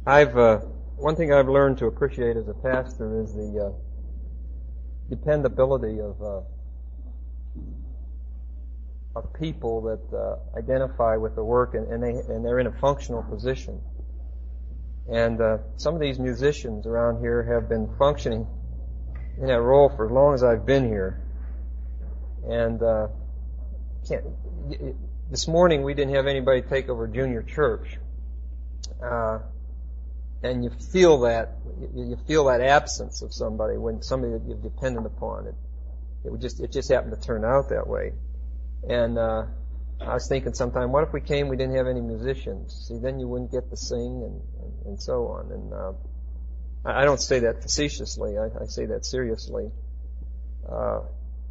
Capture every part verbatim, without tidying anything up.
I've uh, one thing I've learned to appreciate as a pastor is the uh, dependability of uh, of people that uh, identify with the work and, and they and they're in a functional position. And uh, some of these musicians around here have been functioning in that role for as long as I've been here. And uh, can't, this morning we didn't have anybody take over junior church. Uh, and you feel that, you feel that absence of somebody when somebody that you're dependent upon. It, it would just, it just happened to turn out that way. And, uh, I was thinking sometime, what if we came, we didn't have any musicians? See, then you wouldn't get to sing and, and, and so on. And, uh, I, I don't say that facetiously. I, I say that seriously. Uh,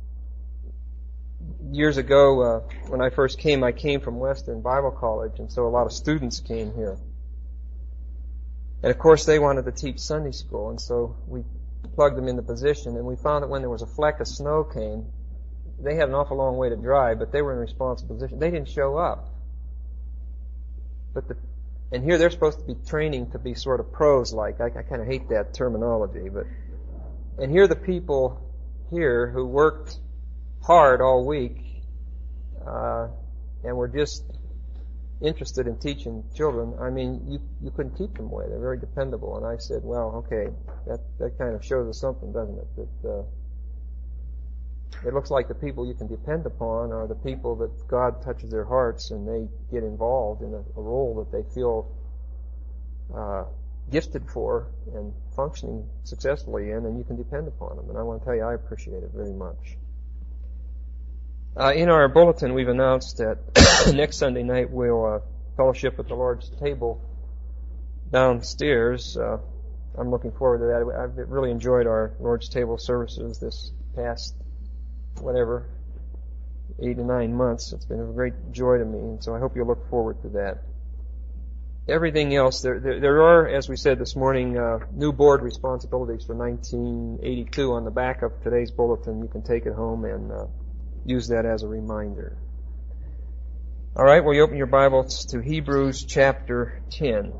years ago, uh, when I first came, I came from Western Bible College, and so a lot of students came here. And of course they wanted to teach Sunday school, and so we plugged them in the position, and we found that when there was a fleck of snow came, they had an awful long way to drive, but they were in a responsible position. They didn't show up. But the, and here they're supposed to be training to be sort of pros-like. I, I kind of hate that terminology, but, and here the people here who worked hard all week, uh, and were just interested in teaching children. I mean, you you couldn't keep them away. They're very dependable. And I said, well, okay, that that kind of shows us something, doesn't it? That uh, it looks like the people you can depend upon are the people that God touches their hearts and they get involved in a, a role that they feel uh, gifted for and functioning successfully in, and you can depend upon them. And I want to tell you, I appreciate it very much. Uh, in our bulletin, we've announced that next Sunday night we'll uh, fellowship at the Lord's table downstairs. Uh, I'm looking forward to that. I've really enjoyed our Lord's table services this past, whatever, eight to nine months. It's been a great joy to me, and so I hope you'll look forward to that. Everything else, there, there, there are, as we said this morning, uh, new board responsibilities for nineteen eighty-two on the back of today's bulletin. You can take it home and uh, use that as a reminder. All right, well, you open your Bibles to Hebrews chapter ten.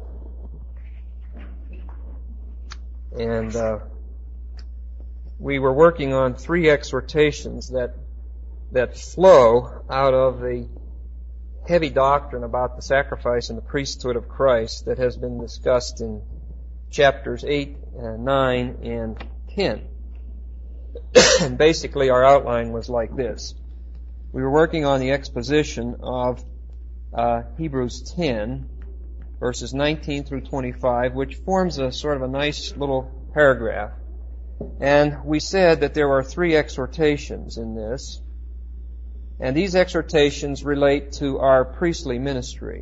And uh, we were working on three exhortations that that flow out of the heavy doctrine about the sacrifice and the priesthood of Christ that has been discussed in chapters eight, and nine, and ten. And basically our outline was like this. We were working on the exposition of uh, Hebrews ten, verses nineteen through twenty-five, which forms a sort of a nice little paragraph. And we said that there are three exhortations in this, and these exhortations relate to our priestly ministry.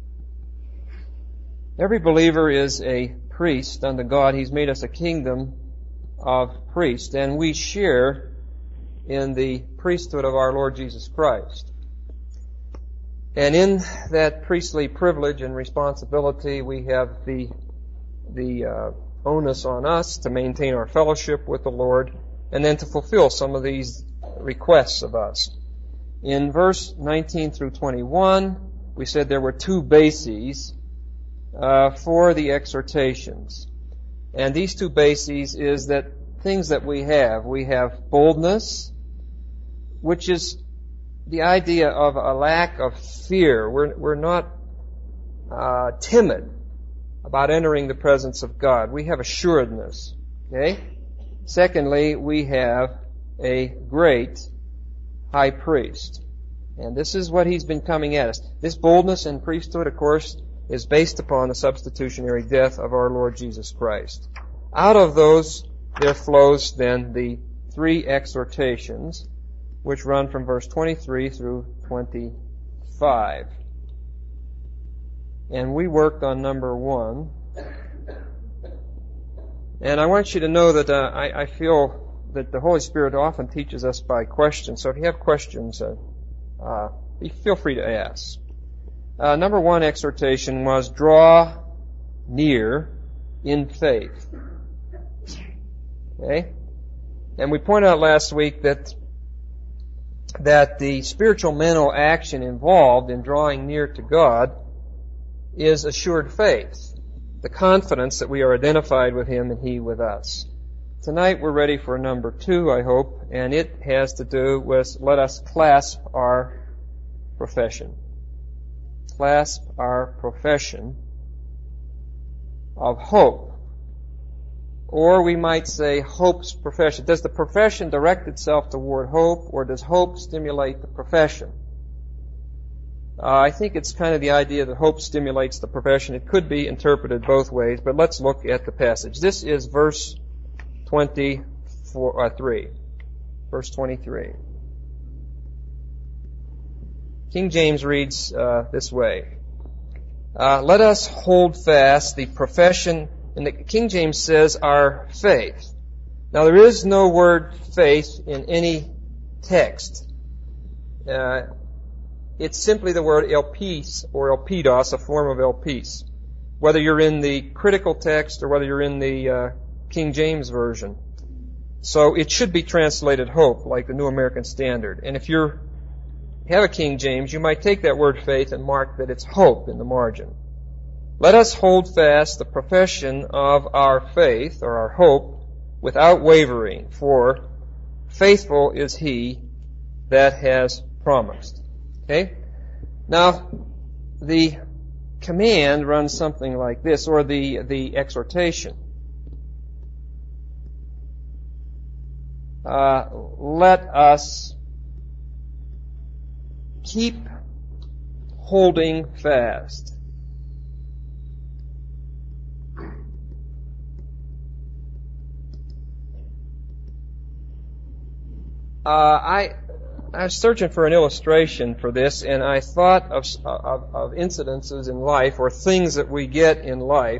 Every believer is a priest unto God. He's made us a kingdom of priests, and we share in the priesthood of our Lord Jesus Christ. And in that priestly privilege and responsibility, we have the the uh, onus on us to maintain our fellowship with the Lord and then to fulfill some of these requests of us. In verse nineteen through twenty-one, we said there were two bases uh, for the exhortations. And these two bases is that things that we have. We have boldness, which is the idea of a lack of fear. We're, we're not uh, timid about entering the presence of God. We have assuredness. Okay? Secondly, we have a great high priest. And this is what he's been coming at us. This boldness and priesthood, of course, is based upon the substitutionary death of our Lord Jesus Christ. Out of those, there flows then the three exhortations, which run from verse twenty-three through twenty-five. And we worked on number one. And I want you to know that uh, I, I feel that the Holy Spirit often teaches us by questions. So if you have questions, uh, uh, feel free to ask. Uh, number one exhortation was draw near in faith. Okay? And we pointed out last week that that the spiritual mental action involved in drawing near to God is assured faith. the confidence that we are identified with Him and He with us. Tonight we're ready for number two, I hope, and it has to do with let us clasp our profession. Clasp our profession of hope. Or we might say hope's profession. Does the profession direct itself toward hope, or does hope stimulate the profession? Uh, I think it's kind of the idea that hope stimulates the profession. It could be interpreted both ways, but let's look at the passage. This is verse twenty-three. Verse twenty-three. King James reads uh, this way. Uh, let us hold fast the profession, and the King James says our faith. Now there is no word faith in any text. Uh, it's simply the word elpis or elpidos, a form of elpis. Whether you're in the critical text or whether you're in the uh, King James Version. So it should be translated hope, like the New American Standard. And if you have a King James, you might take that word faith and mark that it's hope in the margin. Let us hold fast the profession of our faith, or our hope, without wavering, for faithful is He that has promised. Okay? Now, the command runs something like this, or the, the exhortation. Uh, let us keep holding fast. Uh, I, I was searching for an illustration for this, and I thought of, of, of incidences in life, or things that we get in life.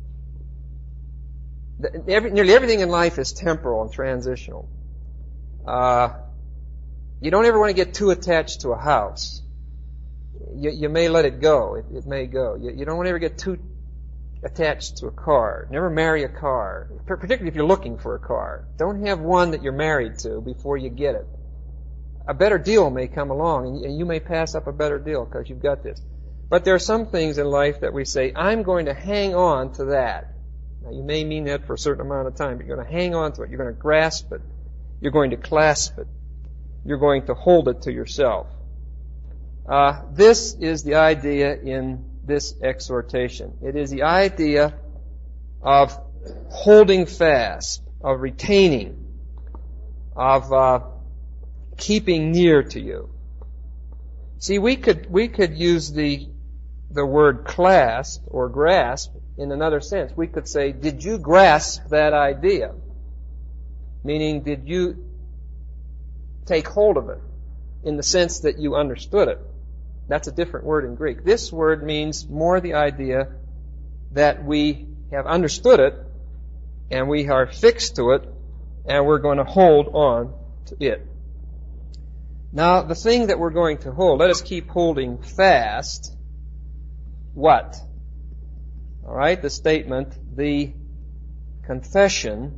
Every, nearly everything in life is temporal and transitional. Uh, you don't ever want to get too attached to a house. You, you may let it go. It, it may go. You, you don't want to ever get too attached to a car. Never marry a car, particularly if you're looking for a car. Don't have one that you're married to before you get it. A better deal may come along, and you may pass up a better deal because you've got this. But there are some things in life that we say, I'm going to hang on to that. Now, you may mean that for a certain amount of time, but you're going to hang on to it. You're going to grasp it. You're going to clasp it. You're going to hold it to yourself. Uh, this is the idea in this exhortation. It is the idea of holding fast, of retaining, of uh, keeping near to you. See, we could we could use the the word clasp or grasp in another sense. We could say, did you grasp that idea? Meaning, did you take hold of it in the sense that you understood it? That's a different word in Greek. This word means more the idea that we have understood it and we are fixed to it and we're going to hold on to it. Now, the thing that we're going to hold, let us keep holding fast what? All right, the statement, the confession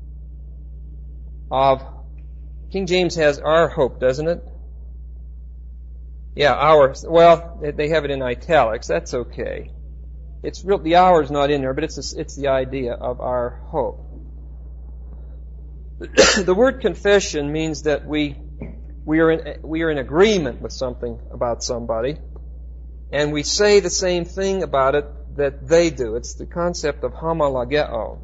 of, King James has our hope, doesn't it? Yeah, ours. Well, they have it in italics. That's okay. It's real. The our's not in there, but it's a, it's the idea of our hope. The word confession means that we we are in we are in agreement with something about somebody, and we say the same thing about it that they do. It's the concept of homologeo.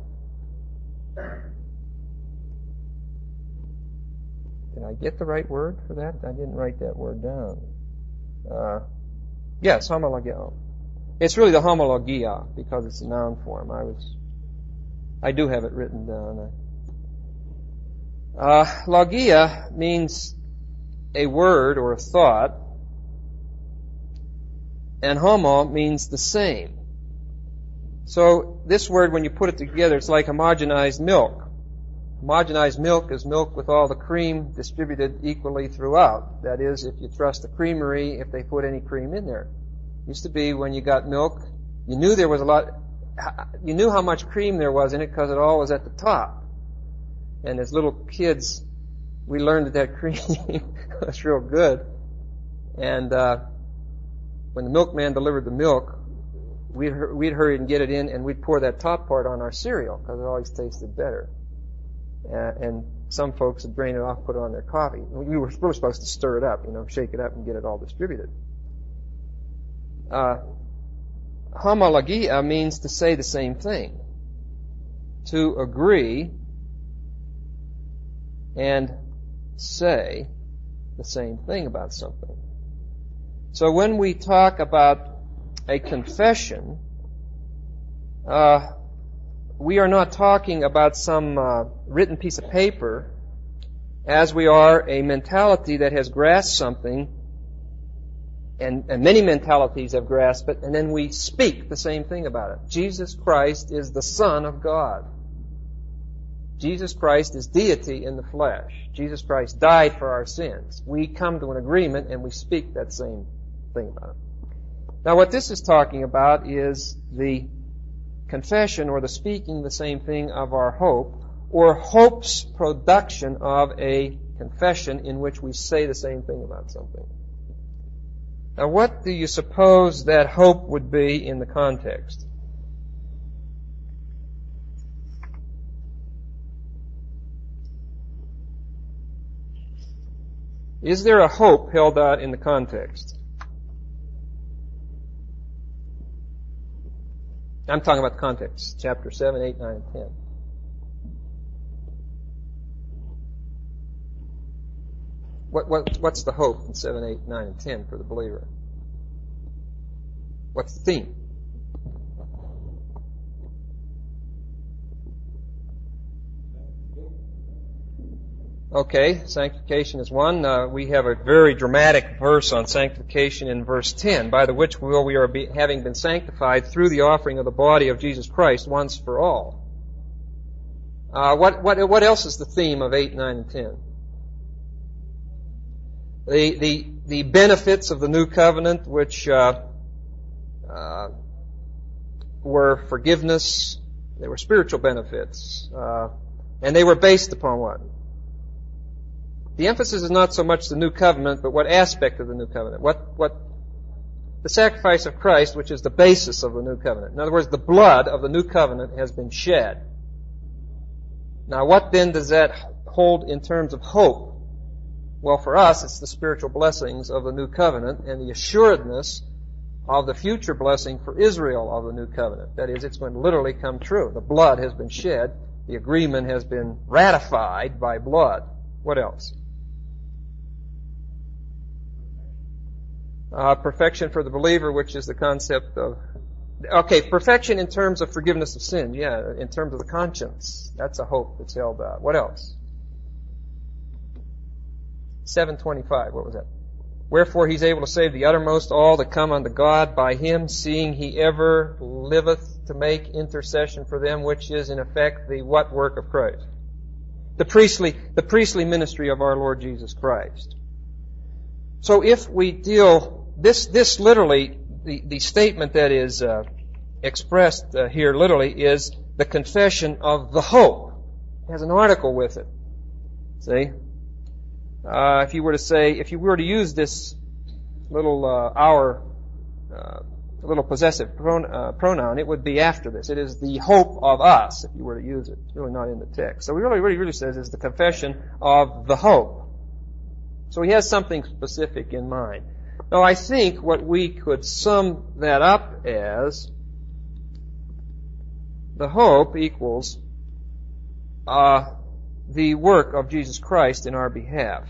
Did I get the right word for that? I didn't write that word down. Uh, yes, homologeo. It's really the homologia because it's a noun form. I was, I do have it written down. Uh, logia means a word or a thought, and homo means the same. So this word, when you put it together, it's like homogenized milk. Homogenized milk is milk with all the cream distributed equally throughout. That is, if you trust the creamery, if they put any cream in there. It used to be when you got milk, you knew there was a lot, you knew how much cream there was in it because it all was at the top. And as little kids, we learned that that cream was real good. And uh, when the milkman delivered the milk, we'd, we'd hurry and get it in, and we'd pour that top part on our cereal because it always tasted better. Uh, and some folks would drain it off, put it on their coffee. We were, we were supposed to stir it up, you know, shake it up and get it all distributed. Uh, homologia means to say the same thing. To agree and say the same thing about something. So when we talk about a confession, uh, we are not talking about some uh, written piece of paper as we are a mentality that has grasped something, and, and many mentalities have grasped it, and then we speak the same thing about it. Jesus Christ is the Son of God. Jesus Christ is deity in the flesh. Jesus Christ died for our sins. We come to an agreement and we speak that same thing about it. Now what this is talking about is the confession or the speaking the same thing of our hope, or hope's production of a confession in which we say the same thing about something. Now what do you suppose that hope would be in the context? Is there a hope held out in the context? I'm talking about the context, chapter seven, eight, nine, and ten. What, what, what's the hope in seven, eight, nine, and ten for the believer? What's the theme? Okay, sanctification is one. Uh, we have a very dramatic verse on sanctification in verse ten, by the which will we are be, having been sanctified through the offering of the body of Jesus Christ once for all. Uh, what, what, what else is the theme of eight, nine, and ten? The, the, the benefits of the new covenant, which, uh, uh, were forgiveness. They were spiritual benefits. Uh, and they were based upon what? The emphasis is not so much the new covenant, but what aspect of the new covenant. What, what, the sacrifice of Christ, which is the basis of the new covenant. In other words, the blood of the new covenant has been shed. Now, what then does that hold in terms of hope? Well, for us, it's the spiritual blessings of the new covenant and the assuredness of the future blessing for Israel of the new covenant. That is, it's going to literally come true. The blood has been shed. The agreement has been ratified by blood. What else? Uh, perfection for the believer, which is the concept of, okay, perfection in terms of forgiveness of sin. Yeah, in terms of the conscience. That's a hope that's held out. What else? seven twenty-five, what was that? Wherefore he's able to save the uttermost all that come unto God by him, seeing he ever liveth to make intercession for them, which is in effect the what work of Christ? The priestly, the priestly ministry of our Lord Jesus Christ. So if we deal, this, this literally, the, the statement that is uh, expressed uh, here literally is the confession of the hope. It has an article with it. See? Uh, if you were to say, if you were to use this little, uh, our, uh, little possessive pron- uh, pronoun, it would be after this. It is the hope of us, if you were to use it. It's really not in the text. So really, really, really says is the confession of the hope. So he has something specific in mind. Now I think what we could sum that up as the hope equals uh, the work of Jesus Christ in our behalf.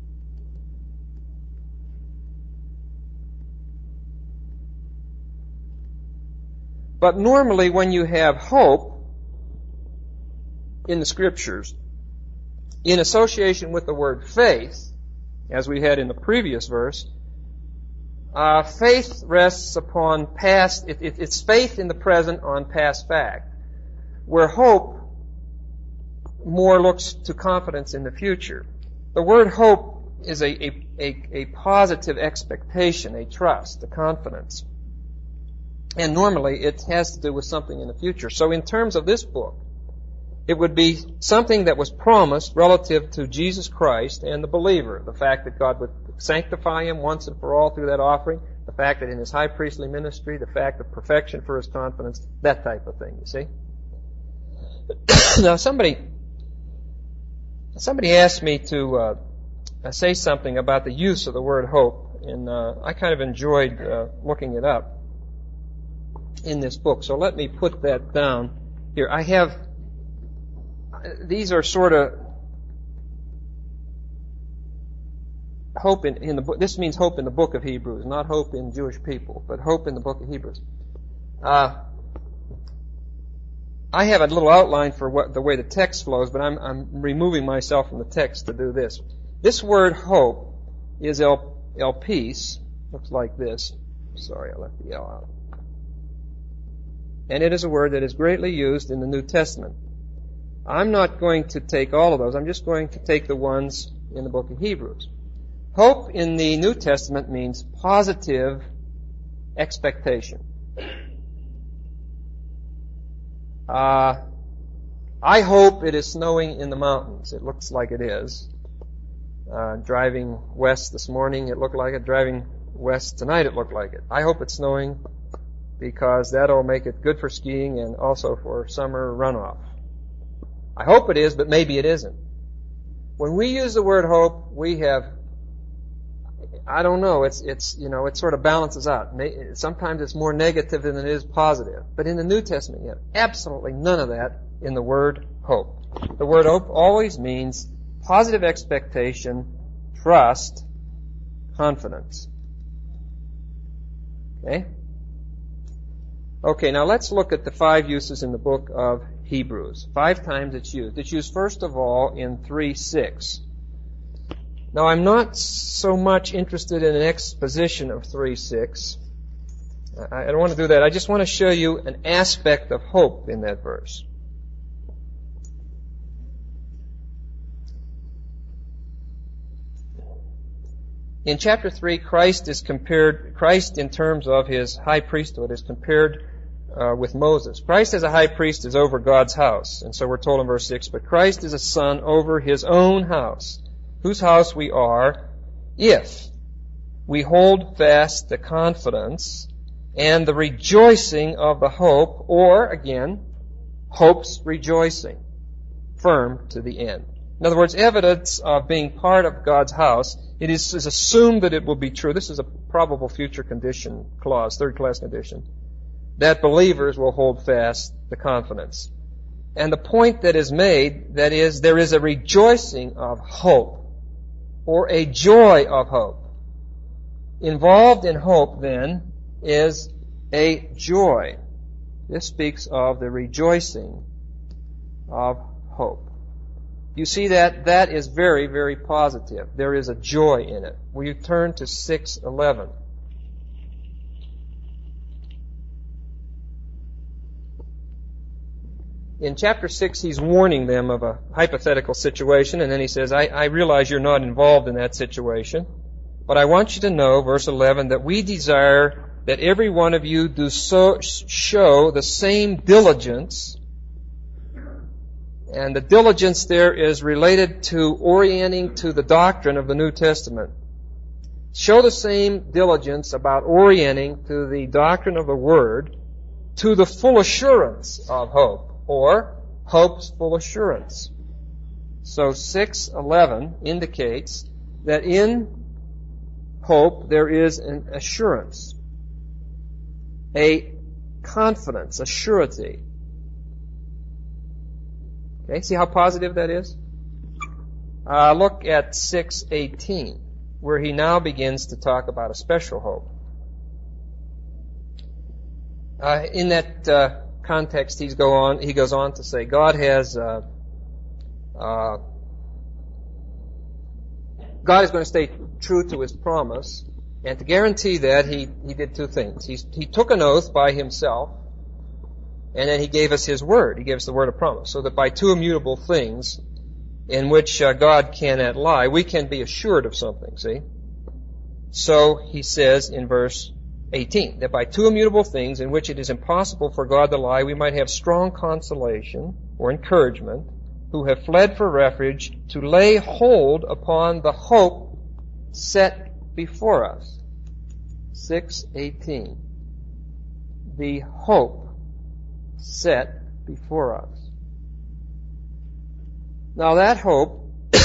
But normally when you have hope in the Scriptures, in association with the word faith, as we had in the previous verse, uh, faith rests upon past, it, it, it's faith in the present on past fact, where hope more looks to confidence in the future. The word hope is a, a, a, a positive expectation, a trust, a confidence. And normally it has to do with something in the future. So in terms of this book, it would be something that was promised relative to Jesus Christ and the believer. The fact that God would sanctify him once and for all through that offering. the fact that in his high priestly ministry, the fact of perfection for his confidence, that type of thing, you see. Now somebody, somebody asked me to uh, say something about the use of the word hope, and uh, I kind of enjoyed uh, looking it up in this book. So let me put that down here. I have, these are sort of hope in, in the book. This means hope in the book of Hebrews, not hope in Jewish people, but hope in the book of Hebrews. Uh, I have a little outline for what the way the text flows, but I'm, I'm removing myself from the text to do this. This word hope is el, elpis, looks like this. Sorry, I left the L out. And it is a word that is greatly used in the New Testament. I'm not going to take all of those. I'm just going to take the ones in the book of Hebrews. Hope in the New Testament means positive expectation. Uh, I hope it is snowing in the mountains. It looks like it is. Uh, driving west this morning, it looked like it. Driving west tonight, it looked like it. I hope it's snowing because that'll make it good for skiing and also for summer runoff. I hope it is, but maybe it isn't. When we use the word hope, we have, I don't know, it's, it's, you know, it sort of balances out. Sometimes it's more negative than it is positive. But in the New Testament, you have absolutely none of that in the word hope. The word hope always means positive expectation, trust, confidence. Okay? Okay, now let's look at the five uses in the book of Hebrews. Five times it's used. It's used first of all in three six. Now I'm not so much interested in an exposition of three six. I don't want to do that. I just want to show you an aspect of hope in that verse. In chapter three, Christ is compared, Christ in terms of his high priesthood is compared uh, with Moses. Christ as a high priest is over God's house. And so we're told in verse six, but Christ is a son over his own house, whose house we are, if we hold fast the confidence and the rejoicing of the hope, or again, hope's rejoicing, firm to the end. In other words, evidence of being part of God's house, it is, is assumed that it will be true. This is a probable future condition clause, third class condition, that believers will hold fast the confidence. And the point that is made, that is, there is a rejoicing of hope, or a joy of hope. Involved in hope, then, is a joy. This speaks of the rejoicing of hope. You see that? That is very, very positive. There is a joy in it. Will you turn to six eleven? In chapter six, he's warning them of a hypothetical situation, and then he says, I, I realize you're not involved in that situation, but I want you to know, verse eleven, that we desire that every one of you do so show the same diligence. And the diligence there is related to orienting to the doctrine of the New Testament. Show the same diligence about orienting to the doctrine of the Word, to the full assurance of hope, or hope's full assurance. So six eleven indicates that in hope there is an assurance, a confidence, a surety. Okay, see how positive that is? Uh, look at six eighteen, where he now begins to talk about a special hope. Uh, in that uh, context, he's go on. He goes on to say, God has uh, uh, God is going to stay true to His promise, and to guarantee that, he he did two things. He he took an oath by Himself. And then He gave us His word. He gave us the word of promise. So that by two immutable things in which uh, God cannot lie, we can be assured of something, see? So He says in verse eighteen, that by two immutable things in which it is impossible for God to lie, we might have strong consolation or encouragement, who have fled for refuge, to lay hold upon the hope set before us. six eighteen. The hope set before us. Now that hope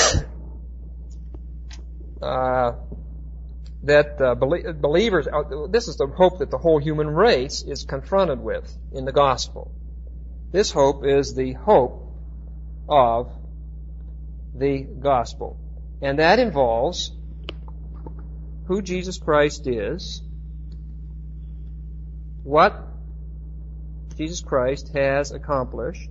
uh, that uh, believers, this is the hope that the whole human race is confronted with in the gospel. This hope is the hope of the gospel. And that involves who Jesus Christ is, what Jesus Christ has accomplished,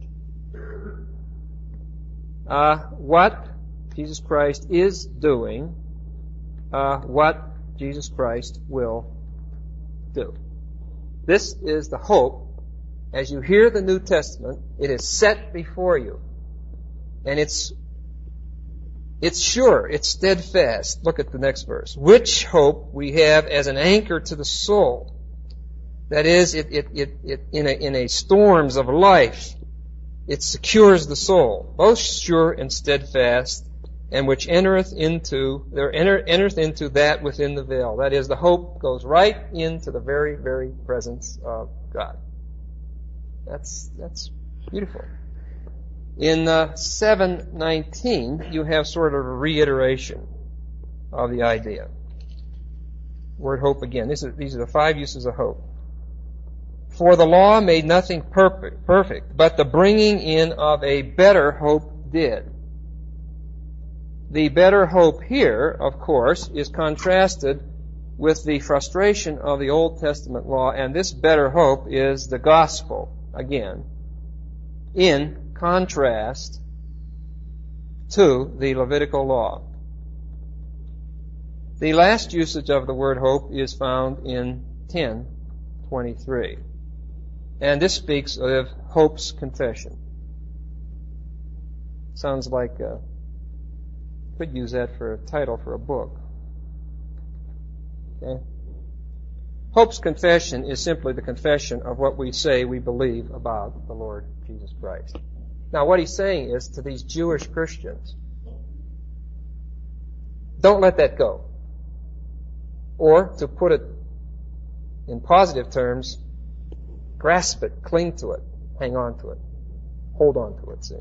uh, what Jesus Christ is doing, uh, what Jesus Christ will do. This is the hope. As you hear the New Testament, it is set before you. And it's it's sure, it's steadfast. Look at the next verse. Which hope we have as an anchor to the soul. That is, it, it, it, it in a, in a storms of life, it secures the soul, both sure and steadfast, and which entereth into, there enter, entereth into that within the veil. That is, the hope goes right into the very, very presence of God. That's, that's beautiful. In uh, seven nineteen, you have sort of a reiteration of the idea. Word hope again. This is, these are the five uses of hope. For the law made nothing perfect, perfect, but the bringing in of a better hope did. The better hope here, of course, is contrasted with the frustration of the Old Testament law, and this better hope is the gospel, again, in contrast to the Levitical law. The last usage of the word hope is found in ten twenty-three. And this speaks of hope's confession. Sounds like uh could use that for a title for a book. Okay? Hope's confession is simply the confession of what we say we believe about the Lord Jesus Christ. Now, what he's saying is to these Jewish Christians, don't let that go. Or, to put it in positive terms, grasp it, cling to it, hang on to it, hold on to it, see.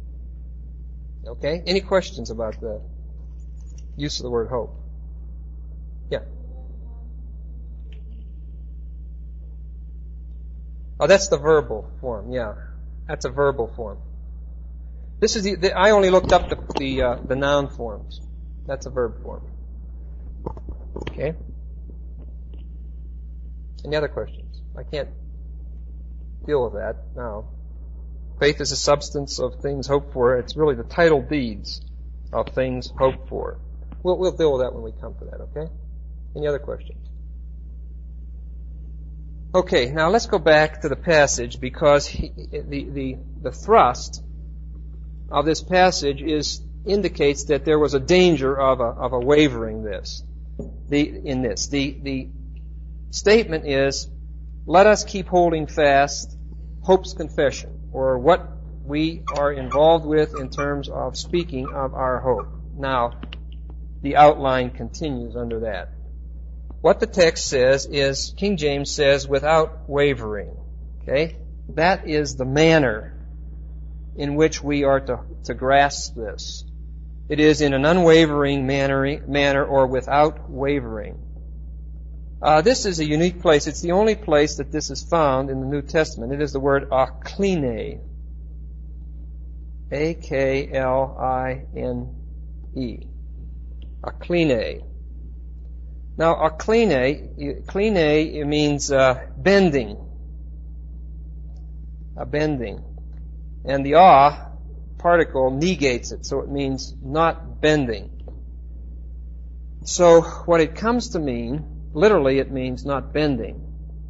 Okay? Any questions about the use of the word hope? Yeah. Oh, that's the verbal form, yeah. That's a verbal form. This is the, the I only looked up the the, uh, the noun forms. That's a verb form. Okay? Any other questions? I can't deal with that now. Faith is a substance of things hoped for. It's really the title deeds of things hoped for. We'll, we'll deal with that when we come to that, okay? Any other questions? Okay, now let's go back to the passage because he, the, the, the thrust of this passage is, indicates that there was a danger of a, of a wavering this, the, in this. The, the statement is, let us keep holding fast hope's confession, or what we are involved with in terms of speaking of our hope. Now, the outline continues under that. What the text says is, King James says, without wavering. Okay? That is the manner in which we are to, to grasp this. It is in an unwavering manner, manner or without wavering. Uh, this is a unique place. It's the only place that this is found in the New Testament. It is the word akline. A K L I N E. Akline. Now, akline, kline means uh, bending. A bending. And the ah particle negates it, so it means not bending. So, what it comes to mean, literally it means not bending.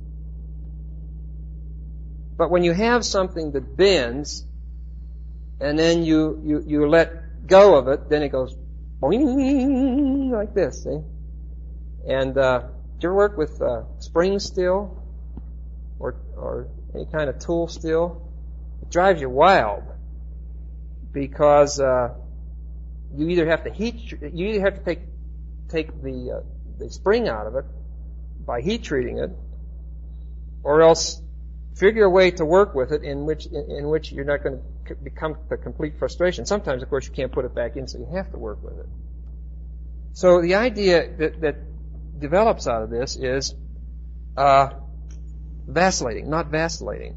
But when you have something that bends, and then you, you, you let go of it, then it goes boing, like this, see? And uh, do you ever work with uh, spring steel or or any kind of tool steel? It drives you wild because uh, you either have to heat, you either have to take take the uh, the spring out of it, by heat treating it, or else figure a way to work with it in which in, in which you're not going to become the complete frustration. Sometimes, of course, you can't put it back in, so you have to work with it. So the idea that, that develops out of this is uh, vacillating, not vacillating.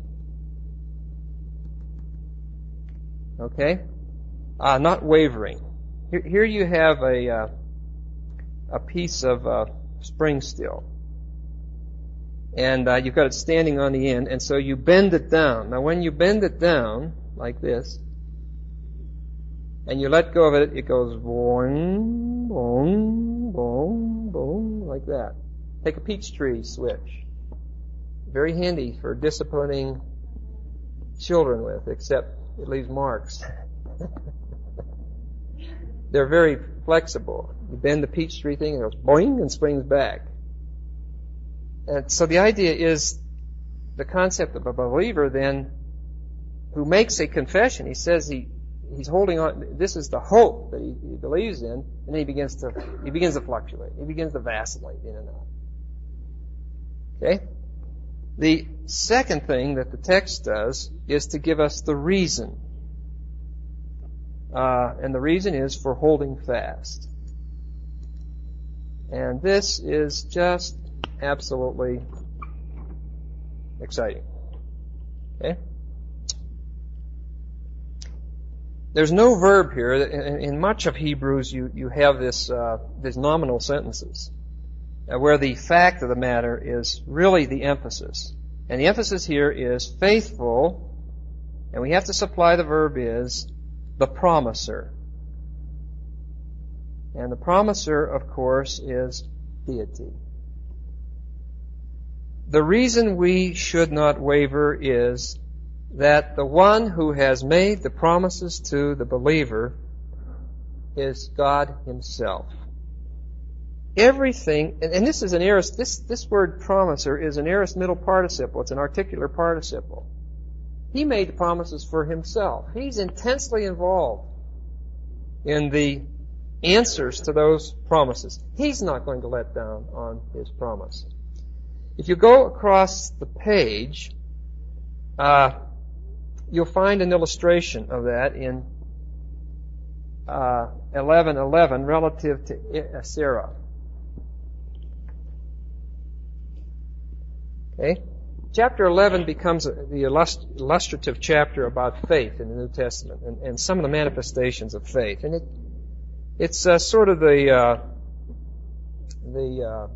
Okay? Uh, not wavering. Here, here you have a uh, a piece of uh, spring steel. And uh, you've got it standing on the end, and so you bend it down. Now when you bend it down, like this, and you let go of it, it goes boing, boing, boing, boing, like that. Take a peach tree switch. Very handy for disciplining children with, except it leaves marks. They're very flexible. You bend the peach tree thing, and it goes boing and springs back. And so the idea is the concept of a believer then who makes a confession. He says he he's holding on. This is the hope that he, he believes in, and then he begins to he begins to fluctuate. He begins to vacillate in and out. Okay. The second thing that the text does is to give us the reason, uh, and the reason is for holding fast. And this is just absolutely exciting. Okay? There's no verb here. In, in much of Hebrews, you, you have this uh, these nominal sentences uh, where the fact of the matter is really the emphasis. And the emphasis here is faithful, and we have to supply the verb is the promiser. And the promiser, of course, is deity. The reason we should not waver is that the one who has made the promises to the believer is God Himself. Everything, and, and this is an aorist, this, this word promiser is an aorist middle participle. It's an articular participle. He made the promises for Himself. He's intensely involved in the answers to those promises. He's not going to let down on His promise. If you go across the page, uh, you'll find an illustration of that in uh, eleven eleven relative to Sarah. Okay, chapter eleven becomes the illust- illustrative chapter about faith in the New Testament and, and some of the manifestations of faith, and it it's uh, sort of the uh, the uh,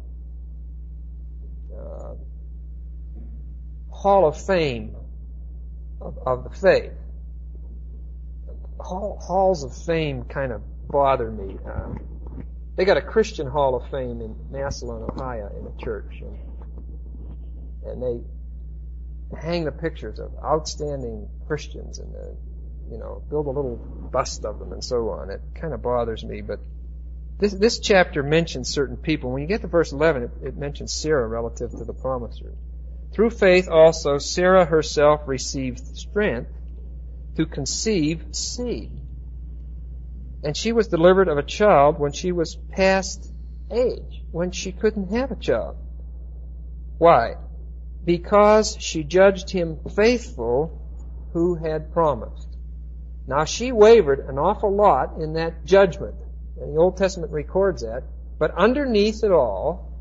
Uh, Hall of Fame of, of the faith. Hall, halls of Fame kind of bother me. Uh, they got a Christian Hall of Fame in Massillon, Ohio, in a church, and, and they hang the pictures of outstanding Christians and the, you know, build a little bust of them and so on. It kind of bothers me, but This, this chapter mentions certain people. When you get to verse eleven, it, it mentions Sarah relative to the promiser. Through faith also, Sarah herself received strength to conceive seed. And she was delivered of a child when she was past age, when she couldn't have a child. Why? Because she judged him faithful who had promised. Now she wavered an awful lot in that judgment. And the Old Testament records that. But underneath it all,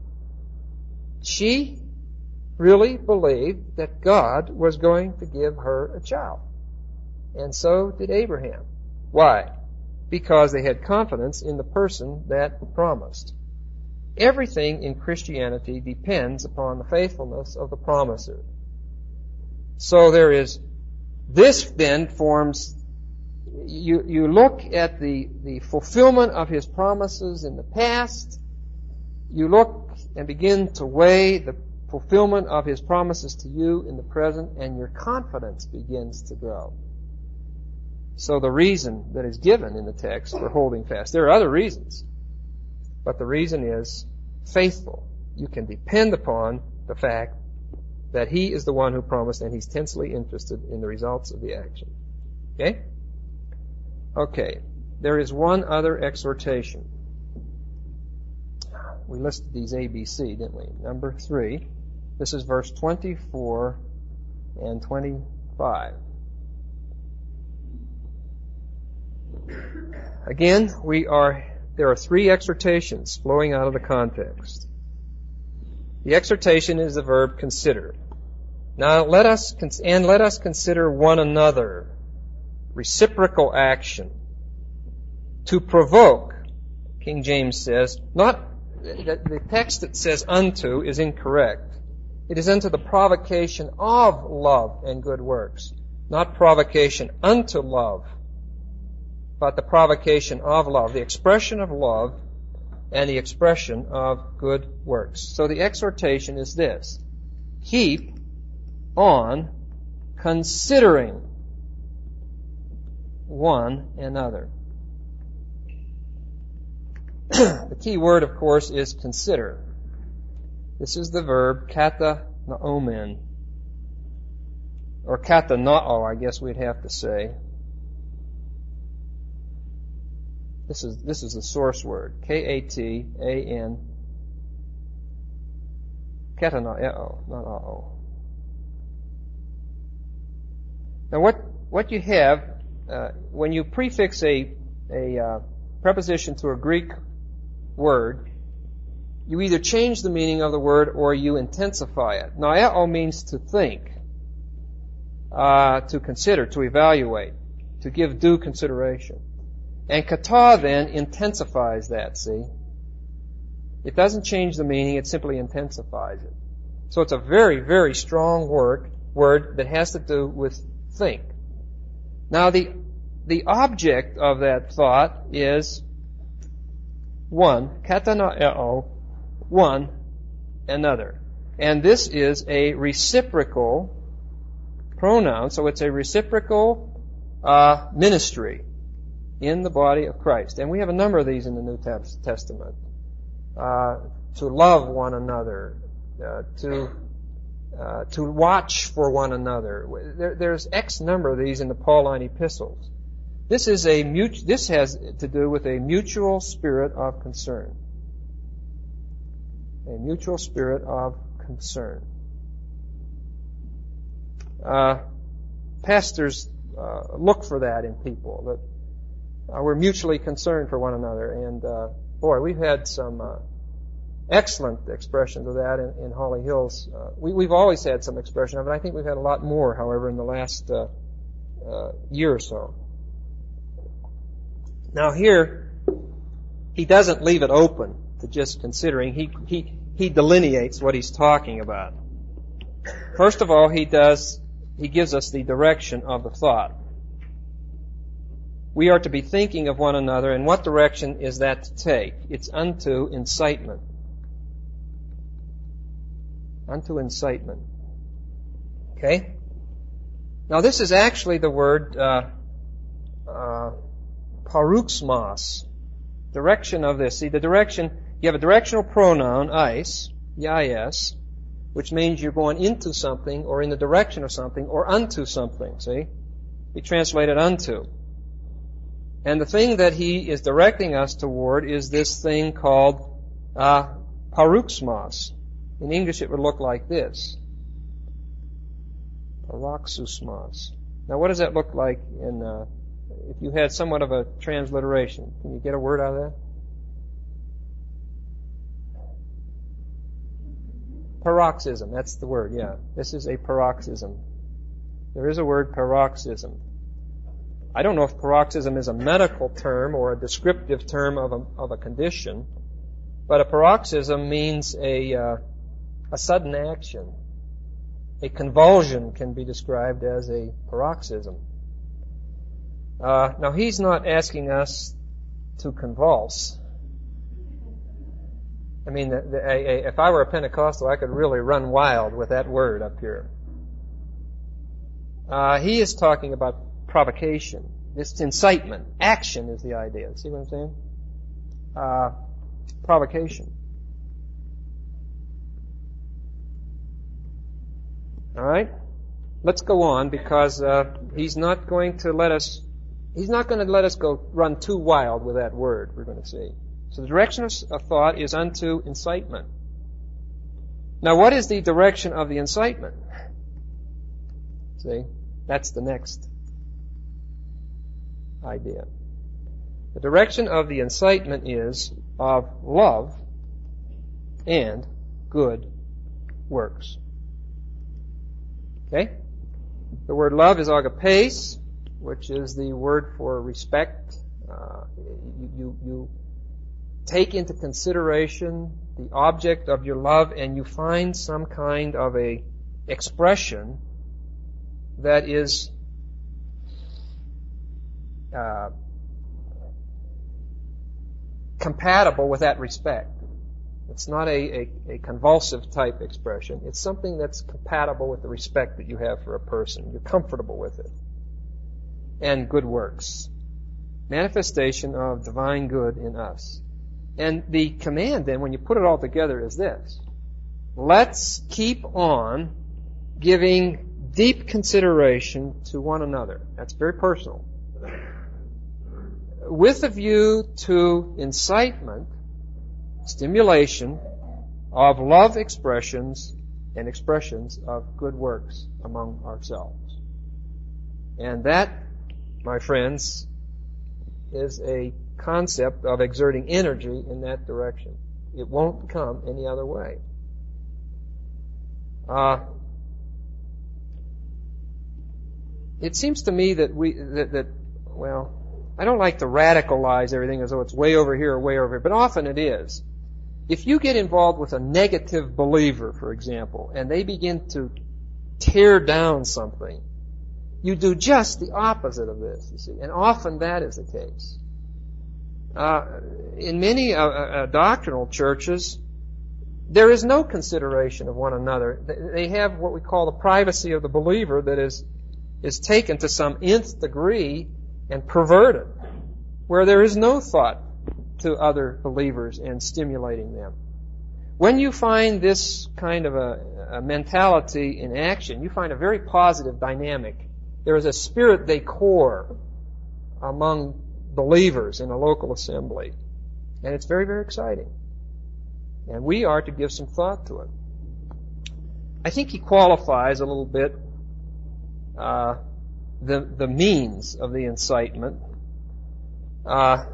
she really believed that God was going to give her a child. And so did Abraham. Why? Because they had confidence in the person that promised. Everything in Christianity depends upon the faithfulness of the promiser. So there is, this then forms You, you look at the, the fulfillment of His promises in the past. You look and begin to weigh the fulfillment of His promises to you in the present, and your confidence begins to grow. So the reason that is given in the text for holding fast, there are other reasons, but the reason is faithful. You can depend upon the fact that He is the one who promised, and He's intensely interested in the results of the action. Okay? Okay, there is one other exhortation. we listed these A, B, C, didn't we? Number three. This is verse twenty-four and twenty-five. Again, we are, there are three exhortations flowing out of the context. The exhortation is the verb consider. Now let us, and let us consider one another. Reciprocal action. To provoke, King James says, not, the, the text that says unto is incorrect. It is unto the provocation of love and good works. Not provocation unto love, but the provocation of love, the expression of love and the expression of good works. So the exhortation is this: keep on considering one another. The key word, of course, is consider. This is the verb kata naomen, or kata nao, I guess we'd have to say. This is this is the source word, K A T A N, kata nao, not a-o. Now, what what you have uh, when you prefix a a uh, preposition to a Greek word, you either change the meaning of the word or you intensify it. Now, eo means to think, uh, to consider, to evaluate, to give due consideration. And kata then intensifies that, see? It doesn't change the meaning, it simply intensifies it. So it's a very, very strong word, word that has to do with think. Now, the, the object of that thought is one, kata na eo, one another. And this is a reciprocal pronoun, so it's a reciprocal uh, ministry in the body of Christ. And we have a number of these in the New Testament. Uh, to love one another, uh, to uh, to watch for one another. There, there's X number of these in the Pauline epistles. This is a mut- This has to do with a mutual spirit of concern. A mutual spirit of concern. Uh, pastors uh, look for that in people, that uh, we're mutually concerned for one another. And uh, boy, we've had some uh, excellent expressions of that in, in Holly Hills. Uh, we, we've always had some expression of it. I think we've had a lot more, however, in the last uh, uh, year or so. Now here, he doesn't leave it open to just considering. He he he delineates what he's talking about. First of all, he does he gives us the direction of the thought. We are to be thinking of one another, and what direction is that to take? It's unto incitement. Unto incitement. Okay? Now this is actually the word uh, uh, paruxmos. Direction of this. See, the direction, you have a directional pronoun, eis, E-I-S, which means you're going into something, or in the direction of something, or unto something, see? We translate it unto. And the thing that he is directing us toward is this thing called uh, paruxmos. In English it would look like this. Paroxysmos. Now what does that look like in, uh, if you had somewhat of a transliteration? Can you get a word out of that? Paroxysm, that's the word, yeah. This is a paroxysm. There is a word, paroxysm. I don't know if paroxysm is a medical term or a descriptive term of a, of a condition, but a paroxysm means a, uh, a sudden action. A convulsion can be described as a paroxysm. Uh, now, he's not asking us to convulse. I mean, the, the, a, a, if I were a Pentecostal, I could really run wild with that word up here. Uh, he is talking about provocation. It's incitement. Action is the idea. See what I'm saying? Uh, provocation. All right? Let's go on, because uh, he's not going to let us. He's not going to let us go run too wild with that word. We're going to see. So the direction of thought is unto incitement. Now what is the direction of the incitement? See, that's the next idea. The direction of the incitement is of love and good works. Okay? The word love is agapes, which is the word for respect. Uh, you, you, you take into consideration the object of your love and you find some kind of a expression that is uh, compatible with that respect. It's not a, a, a convulsive type expression. It's something that's compatible with the respect that you have for a person. You're comfortable with it. And good works. Manifestation of divine good in us. And the command then, when you put it all together, is this. Let's keep on giving deep consideration to one another. That's very personal. With a view to incitement, stimulation of love expressions and expressions of good works among ourselves. And that, my friends, is a concept of exerting energy in that direction. It won't come any other way. Uh, it seems to me that we, that, that, well, I don't like to radicalize everything as though it's way over here or way over here, but often it is. If you get involved with a negative believer, for example, and they begin to tear down something, you do just the opposite of this, you see. And often that is the case. Uh, in many uh, uh, doctrinal churches, there is no consideration of one another. They have what we call the privacy of the believer that is is taken to some nth degree and perverted, where there is no thought to other believers and stimulating them. When you find this kind of a, a mentality in action, you find a very positive dynamic. There is a spirit decor among believers in a local assembly. And it's very, very exciting. And we are to give some thought to it. I think he qualifies a little bit uh, the the means of the incitement. Uh,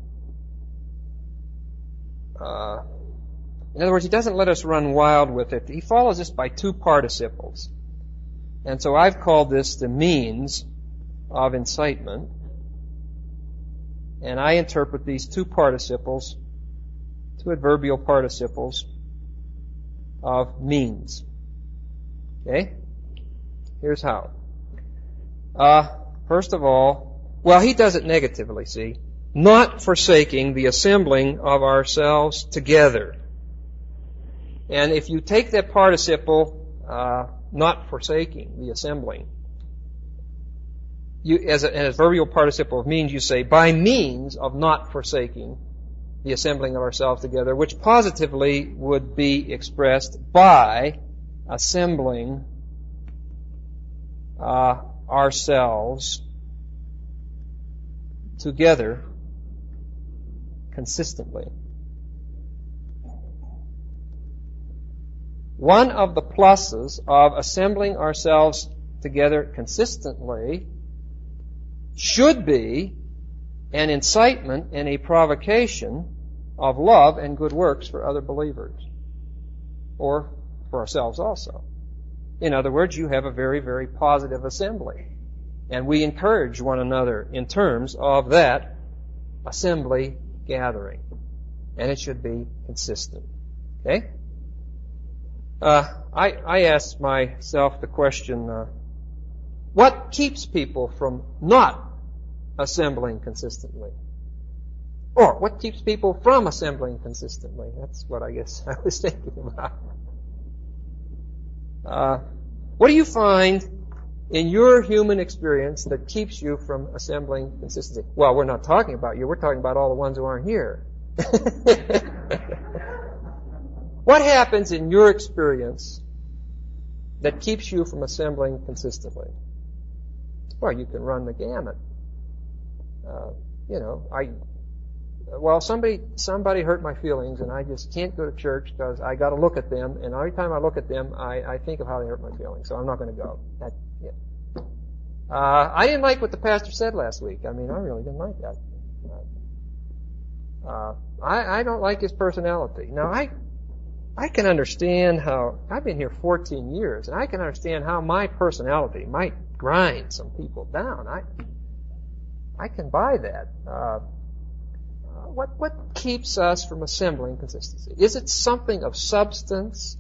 uh, in other words, he doesn't let us run wild with it. He follows this by two participles. And so I've called this the means of incitement. And I interpret these two participles, two adverbial participles of means. Okay? Here's how. Uh, first of all, well, he does it negatively, see? Not forsaking the assembling of ourselves together. And if you take that participle, uh, not forsaking the assembling, you, as a, an adverbial participle of means, you say, by means of not forsaking the assembling of ourselves together, which positively would be expressed by assembling uh, ourselves together consistently. One of the pluses of assembling ourselves together consistently should be an incitement and a provocation of love and good works for other believers, or for ourselves also. In other words, you have a very, very positive assembly, and we encourage one another in terms of that assembly gathering, and it should be consistent. Okay? Uh, I, I asked myself the question, uh, what keeps people from not assembling consistently? Or what keeps people from assembling consistently? That's what I guess I was thinking about. Uh, what do you find in your human experience that keeps you from assembling consistently? Well, we're not talking about you. We're talking about all the ones who aren't here. What happens in your experience that keeps you from assembling consistently? Well, you can run the gamut. Uh, you know, I well, somebody somebody hurt my feelings, and I just can't go to church because I got to look at them, and every time I look at them, I, I think of how they hurt my feelings, so I'm not going to go. That, yeah. uh, I didn't like what the pastor said last week. I mean, I really didn't like that. Uh, I, I don't like his personality. Now, I I can understand how, I've been here fourteen years, and I can understand how my personality might grind some people down. I I can buy that. Uh, what what keeps us from assembling consistency? Is it something of substance?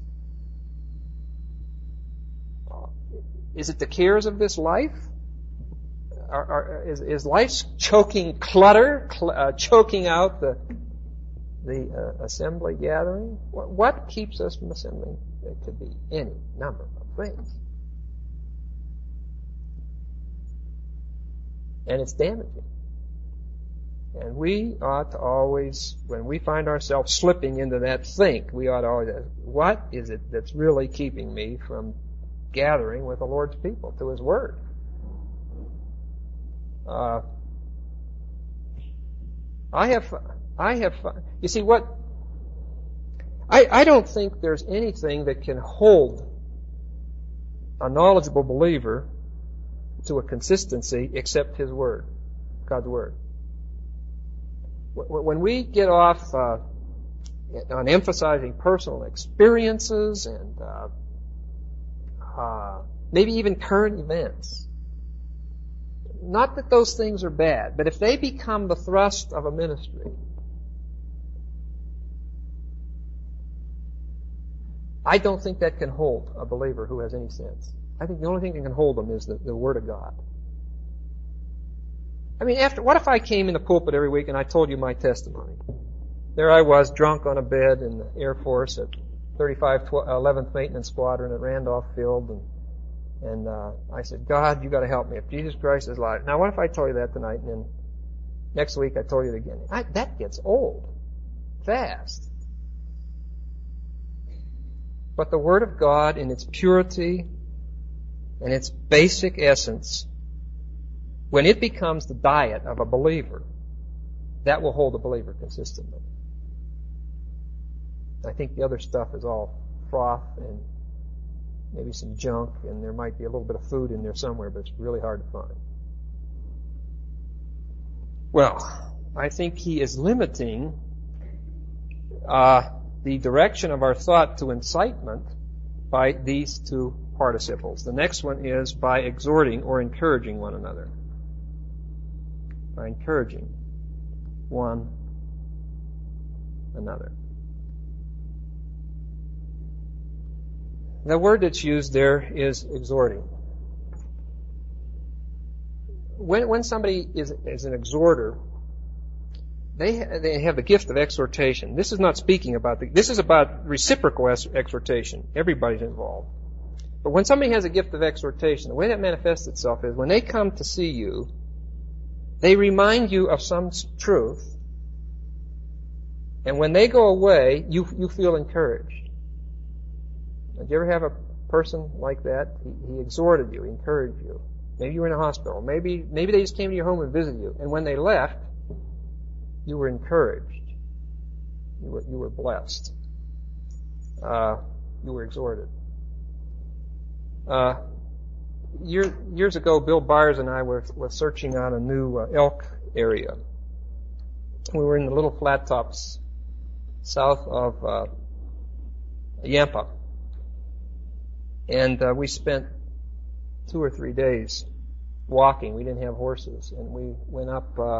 Uh, is it the cares of this life? Are, are, is, is life choking clutter, cl- uh, choking out the the uh, assembly gathering? What, what keeps us from assembling? It could be any number of things. And it's damaging. And we ought to always, when we find ourselves slipping into that think, we ought to always ask, what is it that's really keeping me from gathering with the Lord's people to His Word? Uh, I have, I have, you see what, I, I don't think there's anything that can hold a knowledgeable believer to a consistency except His Word, God's Word. When we get off uh, on emphasizing personal experiences and uh, uh, maybe even current events, not that those things are bad, but if they become the thrust of a ministry, I don't think that can hold a believer who has any sense. I think the only thing that can hold them is the, the Word of God. I mean, after, what if I came in the pulpit every week and I told you my testimony? There I was, drunk on a bed in the Air Force at thirty-five eleventh Maintenance Squadron at Randolph Field, and And uh, I said, God, you got to help me. If Jesus Christ is alive. Now, what if I told you that tonight, and then next week I told you it again? I, that gets old fast. But the Word of God, in its purity and its basic essence, when it becomes the diet of a believer, that will hold a believer consistently. I think the other stuff is all froth and maybe some junk, and there might be a little bit of food in there somewhere, but it's really hard to find. Well, I think he is limiting uh, the direction of our thought to incitement by these two participles. The next one is by exhorting or encouraging one another. By encouraging one another. The word that's used there is exhorting. When when somebody is is an exhorter, they ha- they have the gift of exhortation. This is not speaking about the. This is about reciprocal ex- exhortation. Everybody's involved. But when somebody has a gift of exhortation, the way that manifests itself is when they come to see you, they remind you of some truth, and when they go away, you you feel encouraged. Did you ever have a person like that? He, he exhorted you, he encouraged you. Maybe you were in a hospital. Maybe maybe they just came to your home and visited you. And when they left, you were encouraged. You were you were blessed. Uh, you were exhorted. Uh, year, years ago, Bill Byers and I were, were searching out a new uh, elk area. We were in the little flat tops south of uh, Yampa. And uh, we spent two or three days walking. We didn't have horses. And we went up, uh,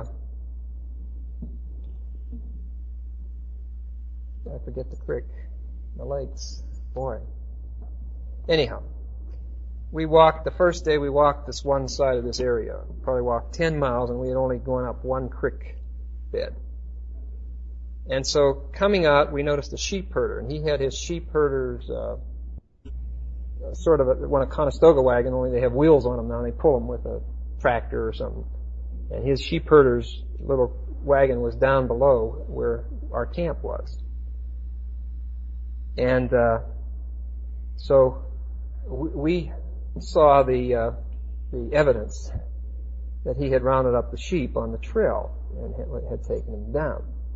I forget the creek, the lakes. Boy. Anyhow, we walked, the first day we walked this one side of this area. Probably walked ten miles, and we had only gone up one creek bed. And so coming out, we noticed a sheep herder. And he had his sheep herder's uh, sort of a, one a Conestoga wagon, only they have wheels on them now, and they pull them with a tractor or something. And his sheep herder's little wagon was down below where our camp was. And uh, so we, we saw the uh, the evidence that he had rounded up the sheep on the trail and had, had taken them down.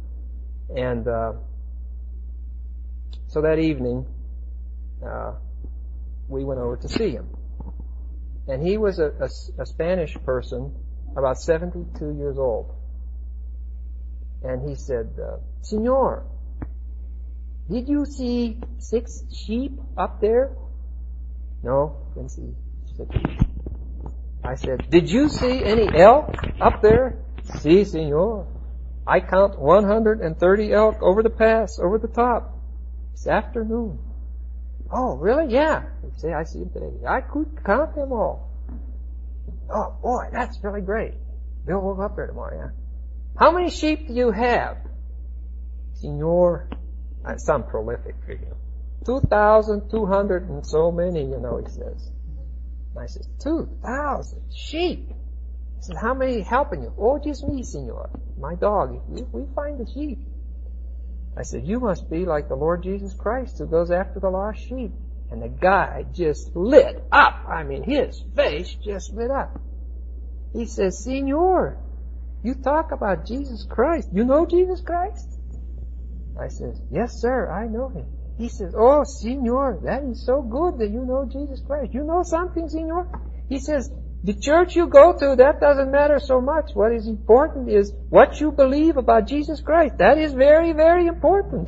And uh, so that evening, uh, we went over to see him. And he was a, a, a Spanish person, about seventy-two years old. And he said, uh, Senor, did you see six sheep up there? No, didn't see six sheep. I said, did you see any elk up there? Si, senor. I count one hundred thirty elk over the pass, over the top, this afternoon. Oh, really? Yeah. I say, I see them today. I could count them all. Oh, boy, that's really great. Bill will go up there tomorrow, yeah. How many sheep do you have? Senor, uh, some prolific figure. two thousand two hundred and so many, you know, he says. And I said, two thousand sheep? He said, how many helping you? Oh, just me, senor. My dog. We, we find the sheep. I said, you must be like the Lord Jesus Christ who goes after the lost sheep. And the guy just lit up. I mean, his face just lit up. He says, Senor, you talk about Jesus Christ. You know Jesus Christ? I said, yes, sir, I know him. He says, oh, Senor, that is so good that you know Jesus Christ. You know something, Senor? He says, the church you go to, that doesn't matter so much. What is important is what you believe about Jesus Christ. That is very, very important.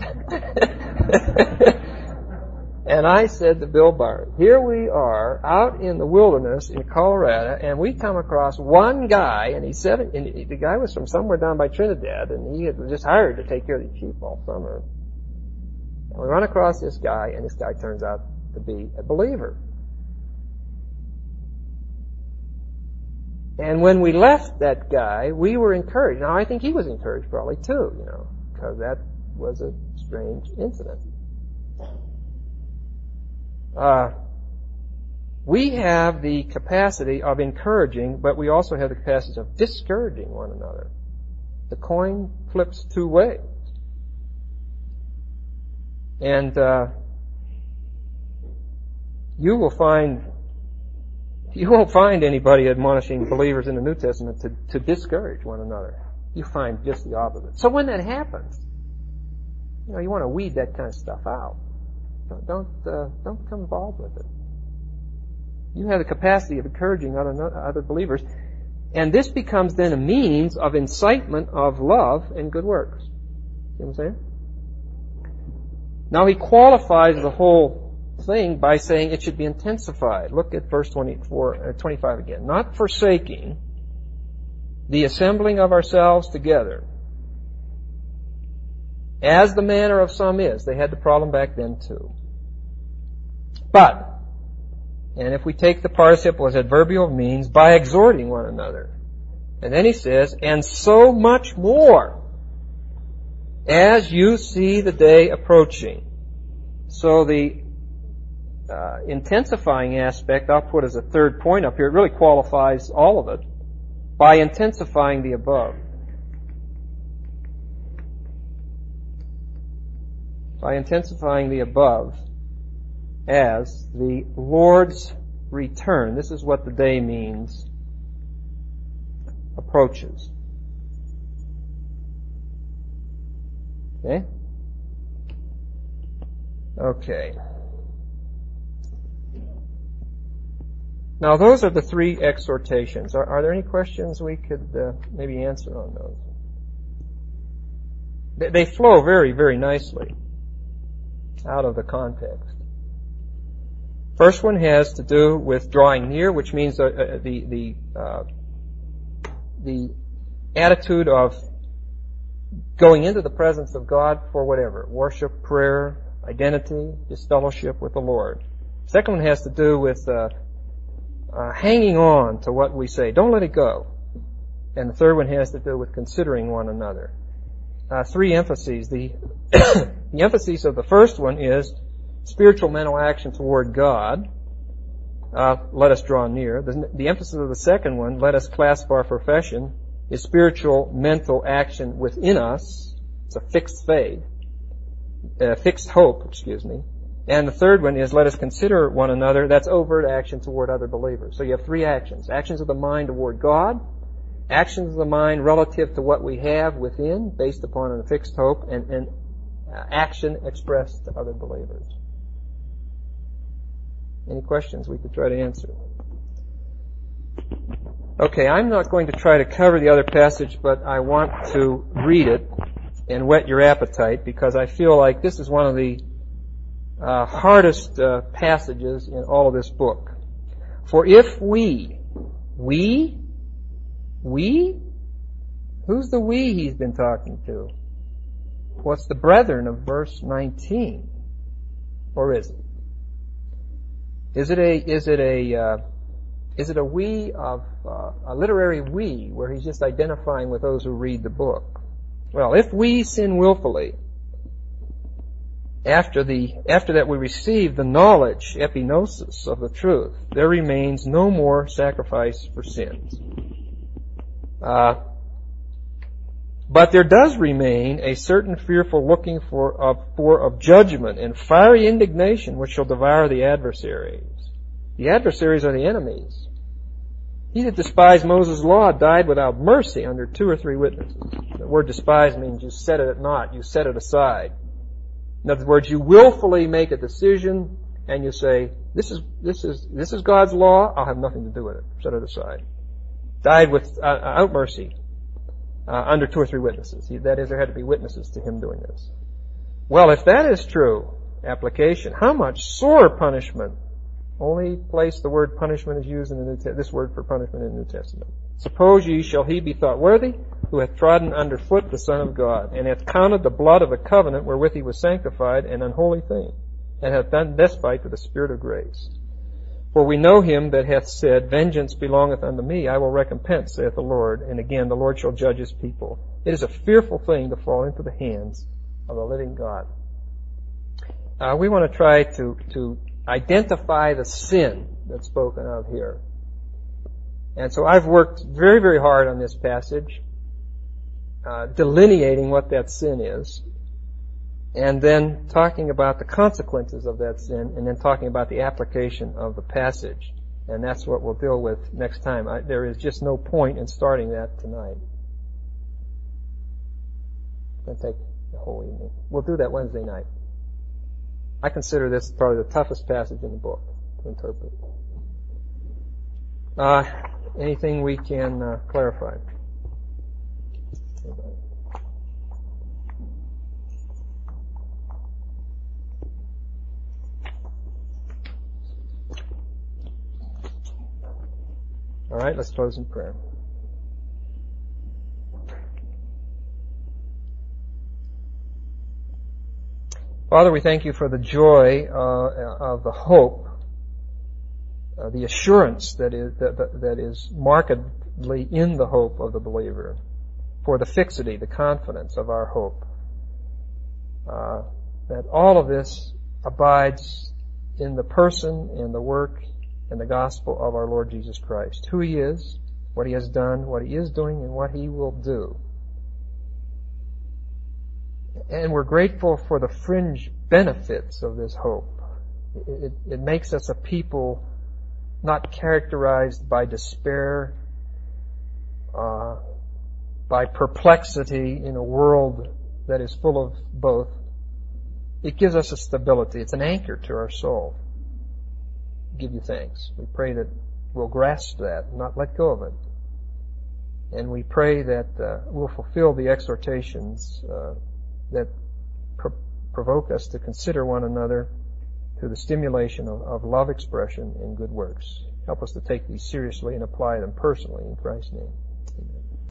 And I said to Bill Bart, here we are out in the wilderness in Colorado, and we come across one guy, and he said, and the guy was from somewhere down by Trinidad, and he had just hired to take care of the sheep all summer. And we run across this guy, and this guy turns out to be a believer. And when we left that guy, we were encouraged. Now, I think he was encouraged probably too, you know, because that was a strange incident. Uh, we have the capacity of encouraging, but we also have the capacity of discouraging one another. The coin flips two ways. And uh, you will find, you won't find anybody admonishing believers in the New Testament to, to discourage one another. You find just the opposite. So when that happens, you know, you want to weed that kind of stuff out. Don't don't, uh, don't become involved with it. You have the capacity of encouraging other other believers, and this becomes then a means of incitement of love and good works. See what I'm saying? Now he qualifies the whole thing by saying it should be intensified. Look at verse twenty-four, uh, twenty-five again. Not forsaking the assembling of ourselves together, as the manner of some is. They had the problem back then too. But, and if we take the participle as adverbial means, by exhorting one another. And then he says, and so much more, as you see the day approaching. So the uh, intensifying aspect, I'll put as a third point up here, it really qualifies all of it, by intensifying the above. By intensifying the above as the Lord's return. This is what the day means. Approaches. Okay? Okay. Now those are the three exhortations. Are, are there any questions we could uh, maybe answer on those? They, they flow very, very nicely out of the context. First one has to do with drawing near, which means uh, uh, the the uh, the attitude of going into the presence of God for whatever, worship, prayer, identity, just fellowship with the Lord. Second one has to do with uh, uh, hanging on to what we say. Don't let it go. And the third one has to do with considering one another. Uh, three emphases. The the emphasis of the first one is spiritual mental action toward God. Uh, let us draw near. The, the emphasis of the second one, let us clasp our profession, is spiritual mental action within us. It's a fixed faith, uh, fixed hope, excuse me. And the third one is let us consider one another. That's overt action toward other believers. So you have three actions. Actions of the mind toward God, actions of the mind relative to what we have within, based upon a fixed hope, and, and uh, action expressed to other believers. Any questions we could try to answer? Okay, I'm not going to try to cover the other passage, but I want to read it and whet your appetite, because I feel like this is one of the uh, hardest uh, passages in all of this book. For if we, we, we? Who's the we he's been talking to? What's the brethren of verse nineteen? Or is it? Is it a, is it a, uh, is it a we of, uh, a literary we, where he's just identifying with those who read the book? Well, if we sin willfully, after the, after that we receive the knowledge, epignosis, of the truth, there remains no more sacrifice for sins. Uh, but there does remain a certain fearful looking for of, for of judgment and fiery indignation which shall devour the adversaries. The adversaries are the enemies. He that despised Moses' law died without mercy under two or three witnesses. The word despise means you set it at naught, you set it aside. In other words, you willfully make a decision and you say, this is, this is, this is God's law, I'll have nothing to do with it. Set it aside. Died without uh, mercy uh, under two or three witnesses. He, that is, there had to be witnesses to him doing this. Well, if that is true, application, how much sore punishment? Only place the word punishment is used in the New Testament, this word for punishment in the New Testament. Suppose ye shall he be thought worthy, who hath trodden under foot the Son of God, and hath counted the blood of the covenant wherewith he was sanctified an unholy thing, and hath done despite to the Spirit of grace. For we know him that hath said, Vengeance belongeth unto me, I will recompense, saith the Lord. And again, the Lord shall judge his people. It is a fearful thing to fall into the hands of the living God. Uh, we want to try to, to identify the sin that's spoken of here. And so I've worked very, very hard on this passage, uh, delineating what that sin is, and then talking about the consequences of that sin, and then talking about the application of the passage. And that's what we'll deal with next time. I, there is just no point in starting that tonight. It's going to take the whole evening. We'll do that Wednesday night. I consider this probably the toughest passage in the book to interpret. Uh, anything we can uh, clarify? Anybody? All right, let's close in prayer. Father, we thank you for the joy uh, of the hope, uh, the assurance that is that, that is markedly in the hope of the believer, for the fixity, the confidence of our hope, uh, that all of this abides in the person and the work and the gospel of our Lord Jesus Christ, who he is, what he has done, what he is doing, and what he will do. And we're grateful for the fringe benefits of this hope. It, it, it makes us a people not characterized by despair, uh, by perplexity in a world that is full of both. It gives us a stability. It's an anchor to our soul. Give you thanks. We pray that we'll grasp that and not let go of it. And we pray that uh, we'll fulfill the exhortations uh, that pro- provoke us to consider one another through the stimulation of, of love expression and good works. Help us to take these seriously and apply them personally in Christ's name. Amen.